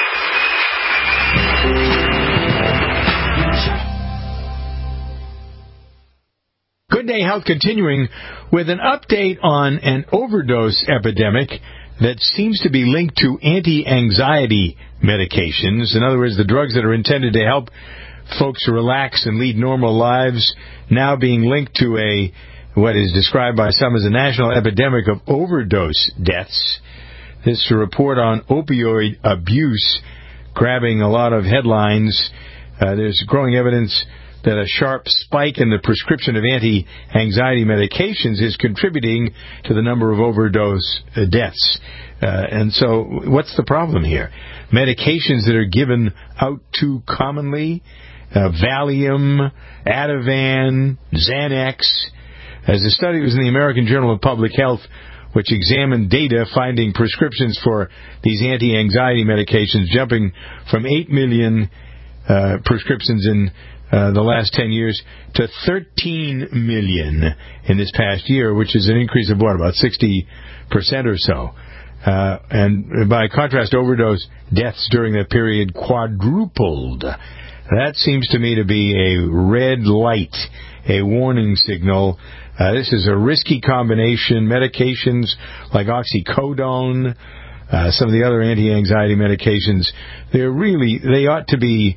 Good Day Health continuing with an update on an overdose epidemic that seems to be linked to anti-anxiety medications. In other words, the drugs that are intended to help folks relax and lead normal lives now being linked to a what is described by some as a national epidemic of overdose deaths. This report on opioid abuse grabbing a lot of headlines. Uh, there's growing evidence that a sharp spike in the prescription of anti-anxiety medications is contributing to the number of overdose uh, deaths. Uh, and so what's the problem here? Medications that are given out too commonly, uh, Valium, Ativan, Xanax. As the study was in the American Journal of Public Health, which examined data finding prescriptions for these anti-anxiety medications jumping from eight million uh, prescriptions in uh, the last ten years to thirteen million in this past year, which is an increase of, what, about sixty percent or so. Uh, and by contrast, overdose deaths during that period quadrupled. That seems to me to be a red light, a warning signal. Uh, this is a risky combination. Medications like oxycodone, uh, some of the other anti-anxiety medications, they're really, they ought to be,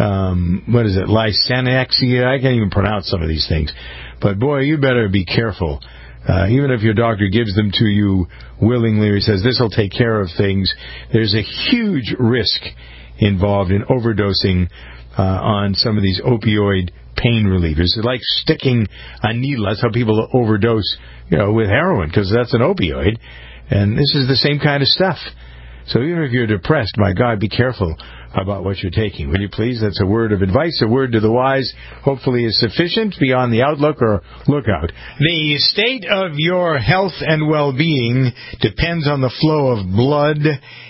um, what is it, Lysanaxia? I can't even pronounce some of these things. But boy, you better be careful. Uh, even if your doctor gives them to you willingly, or he says this will take care of things, there's a huge risk involved in overdosing uh, on some of these opioid pain relievers. It's like sticking a needle. That's how people overdose, you know, with heroin, because that's an opioid. And this is the same kind of stuff. So even if you're depressed, my God, be careful about what you're taking. Will you please? That's a word of advice, a word to the wise, hopefully is sufficient beyond the outlook or lookout. The state of your health and well-being depends on the flow of blood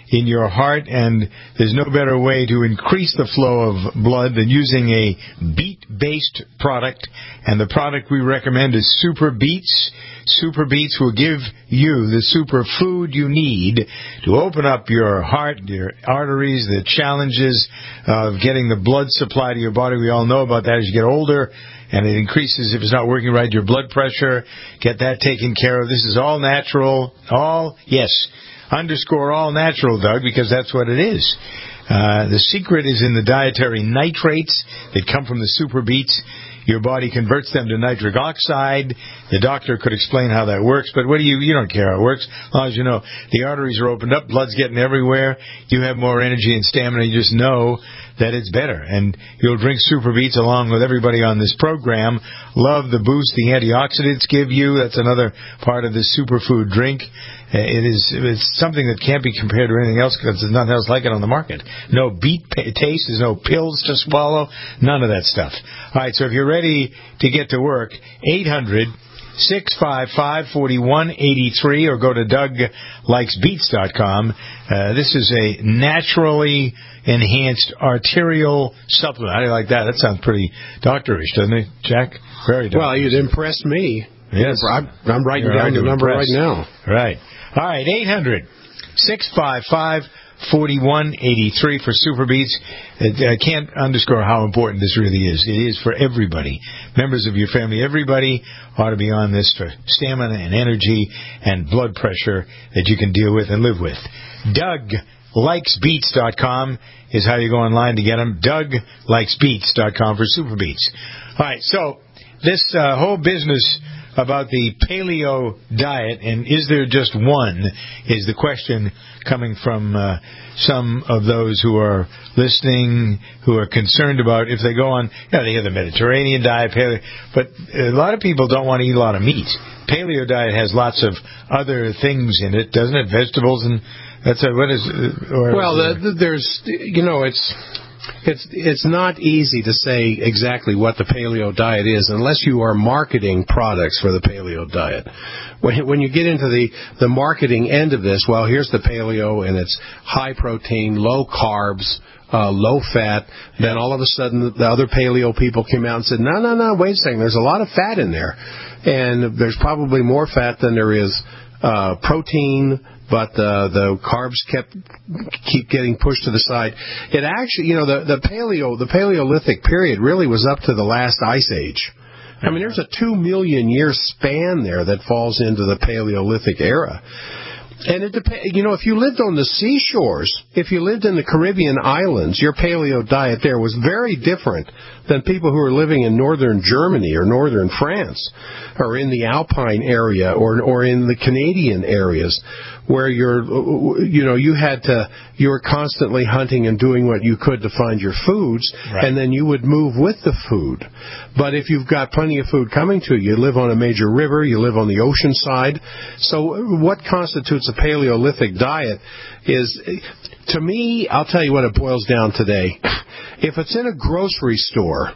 in your heart, and there's no better way to increase the flow of blood than using a beet-based product. And the product we recommend is Super Beets. Super Beets will give you the super food you need to open up your heart, your arteries, the challenges of getting the blood supply to your body. We all know about that as you get older, and it increases, if it's not working right, your blood pressure. Get that taken care of. This is all natural. All, yes, underscore all natural, Doug, because that's what it is. Uh, the secret is in the dietary nitrates that come from the Super Beets. Your body converts them to nitric oxide. The doctor could explain how that works, but what do you, you don't care how it works. As long as you know the arteries are opened up, blood's getting everywhere, you have more energy and stamina, you just know that it's better. And you'll drink Super Beets along with everybody on this program. Love the boost the antioxidants give you. That's another part of this superfood drink. It is it's something that can't be compared to anything else because there's nothing else like it on the market. No beet taste, there's no pills to swallow, none of that stuff. All right, so if you're ready to get to work, eight hundred, six five five, four one eight three or go to Doug Likes Beets dot com. Uh, this is a naturally enhanced arterial supplement. How do you like that? That sounds pretty doctorish, doesn't it, Jack? Very doctorish. Well, you'd impress me. Yes. I'm, I'm writing You're down the number impressed. right now. Right. All right, eight hundred, six five five, four one eight three for Super Beets. I can't underscore how important this really is. It is for everybody. Members of your family, everybody ought to be on this for stamina and energy and blood pressure that you can deal with and live with. Doug Likes Beets dot com is how you go online to get them. Doug Likes Beets dot com for Super Beets. All right, so this uh, whole business about the paleo diet, and is there just one, is the question coming from uh, some of those who are listening, who are concerned about if they go on, you know, they hear the Mediterranean diet, paleo, but a lot of people don't want to eat a lot of meat. Paleo diet has lots of other things in it, doesn't it? Vegetables and that's a, what is? Or, well, the, the, there's, you know, it's. It's it's not easy to say exactly what the paleo diet is unless you are marketing products for the paleo diet. When when you get into the, the marketing end of this, well, here's the paleo and it's high protein, low carbs, uh, low fat. Then all of a sudden the other paleo people came out and said, no, no, no, wait a second, there's a lot of fat in there. And there's probably more fat than there is uh, protein. But uh, the carbs kept keep getting pushed to the side. It actually, you know, the, the paleo, the Paleolithic period really was up to the last ice age. I mean, there's a two million year span there that falls into the Paleolithic era. And it depends, you know, if you lived on the seashores, if you lived in the Caribbean islands, your paleo diet there was very different than people who are living in northern Germany or northern France or in the Alpine area or or in the Canadian areas where you're, you know, you had to, you were constantly hunting and doing what you could to find your foods, right. And then you would move with the food. But if you've got plenty of food coming to you, you live on a major river, you live on the ocean side. So what constitutes a Paleolithic diet is, to me, I'll tell you what it boils down today. If it's in a grocery store,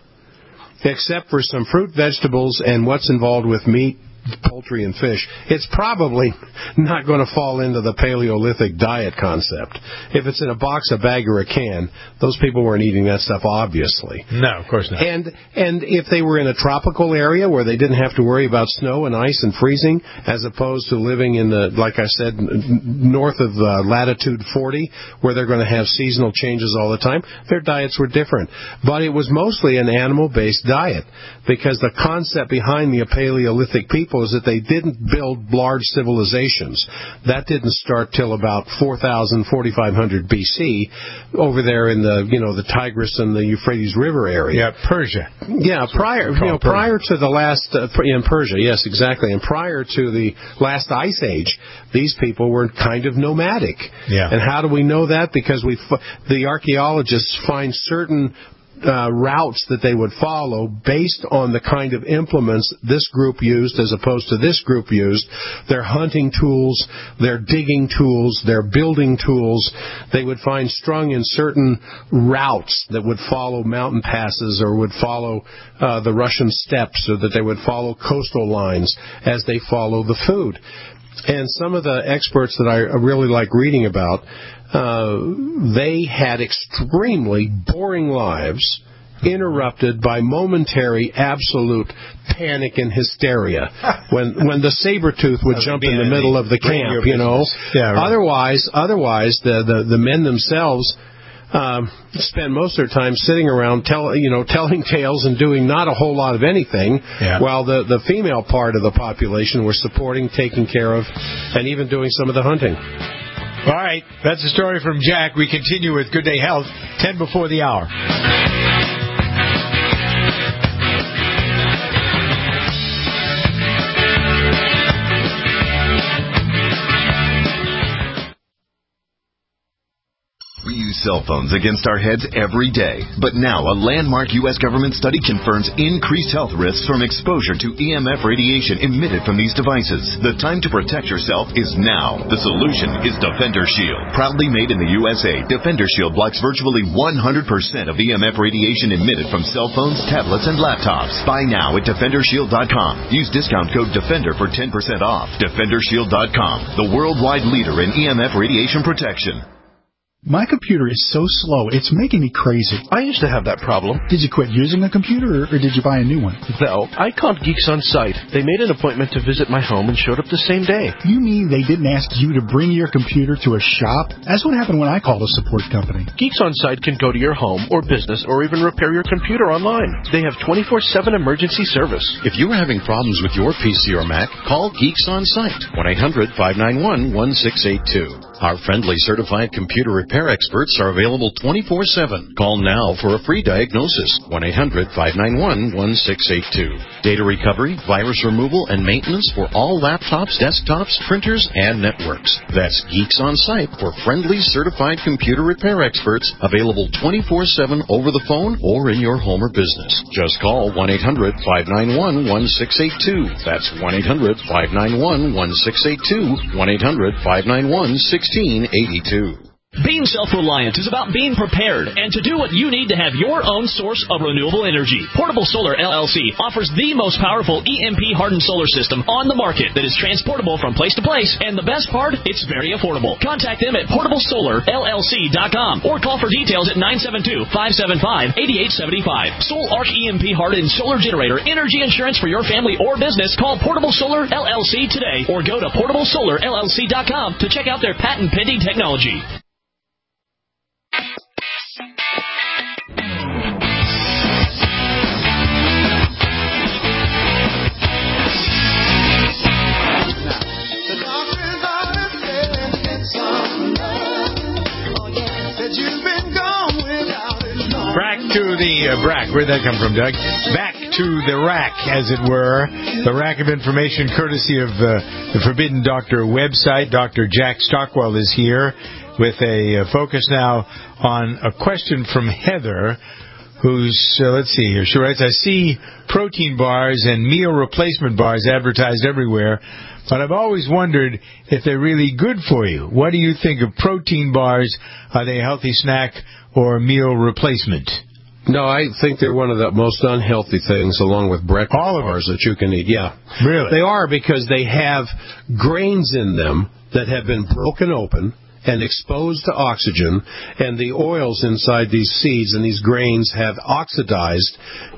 except for some fruit, vegetables, and what's involved with meat, poultry and fish, it's probably not going to fall into the Paleolithic diet concept. If it's in a box, a bag, or a can, those people weren't eating that stuff, obviously. No, of course not. And and if they were in a tropical area where they didn't have to worry about snow and ice and freezing, as opposed to living in the, like I said, north of uh, latitude forty, where they're going to have seasonal changes all the time, their diets were different. But it was mostly an animal-based diet, because the concept behind the Paleolithic people is that they didn't build large civilizations. That didn't start till about four thousand, forty-five hundred B C over there in the, you know, the Tigris and the Euphrates River area. Yeah, Persia. Yeah, prior, you know, prior to the last, uh, in Persia, yes, exactly. And prior to the last ice age, these people were kind of nomadic. Yeah. And how do we know that? Because we, the archaeologists find certain Uh, routes that they would follow based on the kind of implements this group used as opposed to this group used. Their hunting tools, their digging tools, their building tools, they would find strung in certain routes that would follow mountain passes or would follow uh, the Russian steppes, or that they would follow coastal lines as they follow the food. And some of the experts that I really like reading about, uh, they had extremely boring lives, interrupted by momentary absolute panic and hysteria when when the saber-tooth would jump in the middle of the camp, you know. Yeah, right. Otherwise, otherwise the, the, the men themselves um, spend most of their time sitting around tell, you know, telling tales and doing not a whole lot of anything, yeah. while the, the female part of the population were supporting, taking care of, and even doing some of the hunting. All right, that's a story from Jack. We continue with Good Day Health, ten before the hour. We use cell phones against our heads every day. But now a landmark U S government study confirms increased health risks from exposure to E M F radiation emitted from these devices. The time to protect yourself is now. The solution is Defender Shield. Proudly made in the U S A, Defender Shield blocks virtually one hundred percent of E M F radiation emitted from cell phones, tablets, and laptops. Buy now at Defender Shield dot com. Use discount code DEFENDER for ten percent off. Defender Shield dot com, the worldwide leader in E M F radiation protection. My computer is so slow, it's making me crazy. I used to have that problem. Did you quit using a computer, or, or did you buy a new one? No, I called Geeks On Site. They made an appointment to visit my home and showed up the same day. You mean they didn't ask you to bring your computer to a shop? That's what happened when I called a support company. Geeks On Site can go to your home or business or even repair your computer online. They have twenty-four seven emergency service. If you are having problems with your P C or Mac, call Geeks On Site, one eight hundred five nine one one six eight two. Our friendly certified computer repair experts are available twenty-four seven. Call now for a free diagnosis, one eight hundred five nine one one six eight two. Data recovery, virus removal, and maintenance for all laptops, desktops, printers, and networks. That's Geeks On Site for friendly certified computer repair experts, available twenty-four seven over the phone or in your home or business. Just call one eight hundred five nine one one six eight two. That's one eight hundred five nine one one six eight two, one eight hundred five nine one one six eight two. Being self-reliant is about being prepared and to do what you need to have your own source of renewable energy. Portable Solar L L C offers the most powerful E M P-hardened solar system on the market that is transportable from place to place, and the best part, it's very affordable. Contact them at portable solar L L C dot com or call for details at nine seven two, five seven five, eight eight seven five. Soul Arch E M P-hardened solar generator energy insurance for your family or business. Call Portable Solar L L C today or go to portable solar L L C dot com to check out their patent-pending technology. Back to the uh, rack. Where'd that come from, Doug? Back to the rack, as it were. The rack of information, courtesy of uh, the Forbidden Doctor website. Doctor Jack Stockwell is here with a uh, focus now on a question from Heather, who's, uh, let's see here. She writes, I see protein bars and meal replacement bars advertised everywhere, but I've always wondered if they're really good for you. What do you think of protein bars? Are they a healthy snack or a meal replacement? No, I think they're one of the most unhealthy things, along with breakfast bars that you can eat. Yeah. Really? They are, because they have grains in them that have been broken open and exposed to oxygen, and the oils inside these seeds and these grains have oxidized,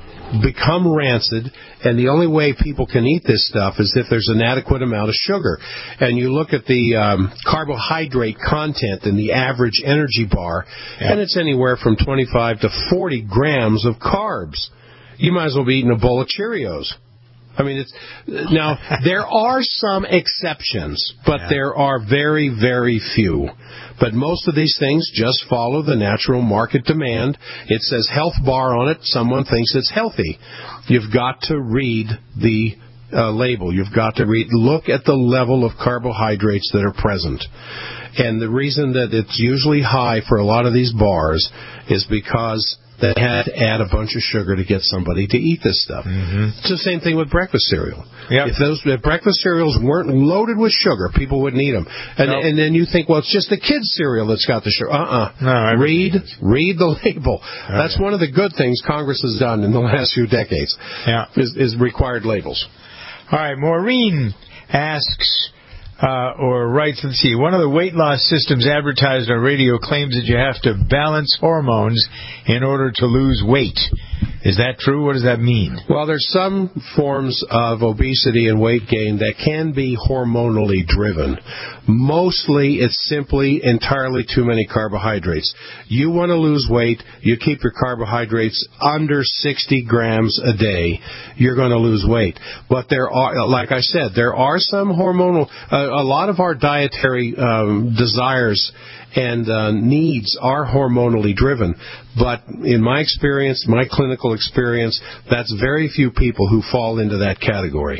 become rancid, and the only way people can eat this stuff is if there's an adequate amount of sugar. And you look at the um, carbohydrate content in the average energy bar, yeah. and it's anywhere from twenty-five to forty grams of carbs. You might as well be eating a bowl of Cheerios. I mean, it's now there are some exceptions, but yeah. there are very, very few. But most of these things just follow the natural market demand. It says health bar on it. Someone thinks it's healthy. You've got to read the uh, label. You've got to read. Look at the level of carbohydrates that are present. And the reason that it's usually high for a lot of these bars is because they had to add a bunch of sugar to get somebody to eat this stuff. Mm-hmm. It's the same thing with breakfast cereal. Yep. If those if breakfast cereals weren't loaded with sugar, people wouldn't eat them. And, nope. and then you think, well, it's just the kids' cereal that's got the sugar. Uh-uh. No, read, read the label. Oh, that's yeah. one of the good things Congress has done in the last few decades, yeah. is, is required labels. All right, Maureen asks, uh, or writes, let's see, one of the weight loss systems advertised on radio claims that you have to balance hormones in order to lose weight. Is that true? What does that mean? Well, there's some forms of obesity and weight gain that can be hormonally driven. Mostly, it's simply entirely too many carbohydrates. You want to lose weight, you keep your carbohydrates under sixty grams a day, you're going to lose weight. But there are, like I said, there are some hormonal, uh, a lot of our dietary um, desires and uh, needs are hormonally driven. But in my experience, my clinical experience, that's very few people who fall into that category.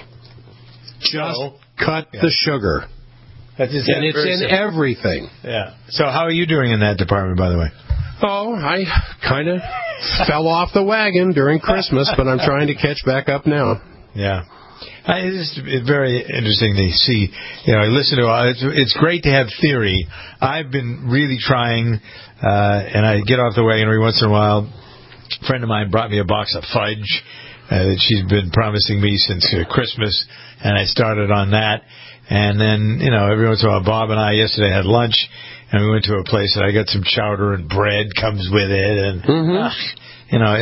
Just so, cut yeah. the sugar. That's just and it's in simple. everything. Yeah. So how are you doing in that department, by the way? Oh, I kind of fell off the wagon during Christmas, but I'm trying to catch back up now. Yeah. I, it's, it's very interesting to see. You know, I listen to it's, it's great to have theory. I've been really trying, uh, and I get off the wagon every once in a while. A friend of mine brought me a box of fudge uh, that she's been promising me since uh, Christmas, and I started on that. And then, you know, every once in a while, Bob and I yesterday had lunch, and we went to a place, and I got some chowder and bread comes with it, and mm-hmm. uh, you know,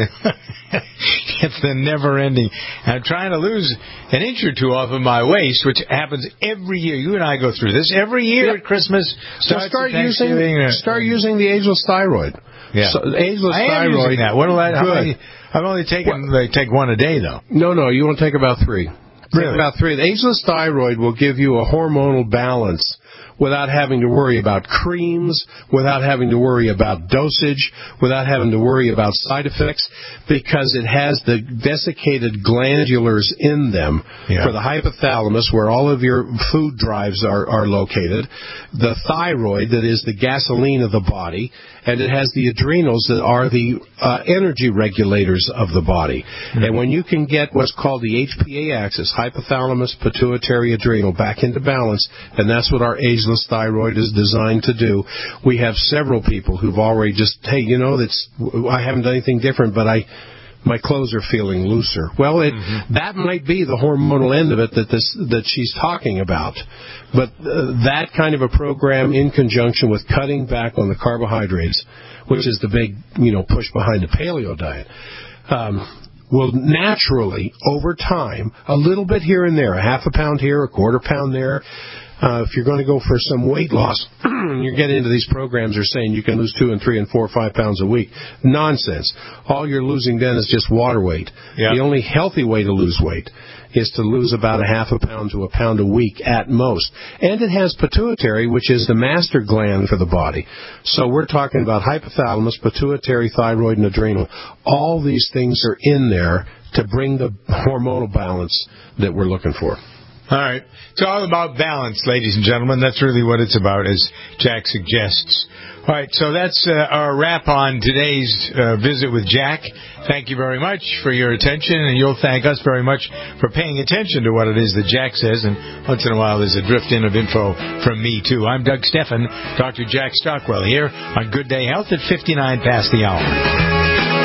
it's the never-ending. I'm trying to lose an inch or two off of my waist, which happens every year. You and I go through this every year yep. at Christmas. So start using start using the ageless thyroid. Yeah, so, ageless I am thyroid. Using that. What do I? How many, I've only taken like, take one a day though. No, no, you want to take about three. Really? Take about three. The ageless thyroid will give you a hormonal balance without having to worry about creams, without having to worry about dosage, without having to worry about side effects, because it has the desiccated glandulars in them yeah. for the hypothalamus, where all of your food drives are, are located, the thyroid, that is the gasoline of the body, and it has the adrenals that are the uh, energy regulators of the body. Mm-hmm. And when you can get what's called the H P A axis, hypothalamus, pituitary, adrenal, back into balance, and that's what our ageless thyroid is designed to do. We have several people who've already just, hey, you know, that's I haven't done anything different, but I my clothes are feeling looser. Well, it, mm-hmm. that might be the hormonal end of it that this that she's talking about. But uh, that kind of a program in conjunction with cutting back on the carbohydrates, which is the big, you know, push behind the paleo diet, um, will naturally, over time, a little bit here and there, a half a pound here, a quarter pound there. Uh, if you're going to go for some weight loss, you're getting into these programs are saying you can lose two and three and four or five pounds a week. Nonsense. All you're losing then is just water weight. Yeah. The only healthy way to lose weight is to lose about a half a pound to a pound a week at most. And it has pituitary, which is the master gland for the body. So we're talking about hypothalamus, pituitary, thyroid, and adrenal. All these things are in there to bring the hormonal balance that we're looking for. All right. It's all about balance, ladies and gentlemen. That's really what it's about, as Jack suggests. All right, so that's uh, our wrap on today's uh, visit with Jack. Thank you very much for your attention, and you'll thank us very much for paying attention to what it is that Jack says, and once in a while there's a drift-in of info from me, too. I'm Doug Steffen, Doctor Jack Stockwell here on Good Day Health at fifty-nine past the hour.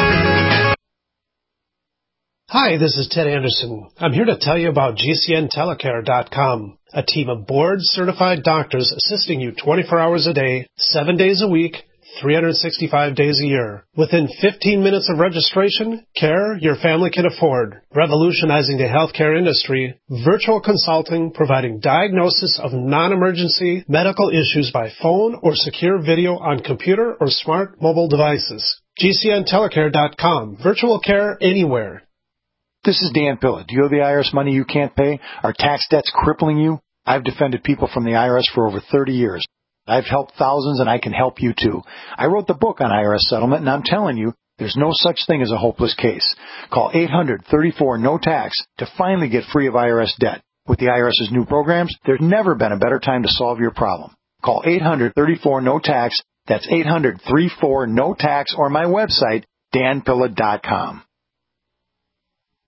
Hi, this is Ted Anderson. I'm here to tell you about G C N telecare dot com, a team of board-certified doctors assisting you twenty-four hours a day, seven days a week, three hundred sixty-five days a year. Within fifteen minutes of registration, care your family can afford. Revolutionizing the healthcare industry, virtual consulting providing diagnosis of non-emergency medical issues by phone or secure video on computer or smart mobile devices. G C N telecare dot com, virtual care anywhere. This is Dan Pilla. Do you owe the I R S money you can't pay? Are tax debts crippling you? I've defended people from the I R S for over thirty years. I've helped thousands, and I can help you too. I wrote the book on I R S settlement, and I'm telling you, there's no such thing as a hopeless case. Call eight hundred, thirty-four, no tax to finally get free of I R S debt. With the IRS's new programs, there's never been a better time to solve your problem. Call eight hundred, thirty-four, no tax. That's eight hundred, thirty-four, no tax, or my website, dan pilla dot com.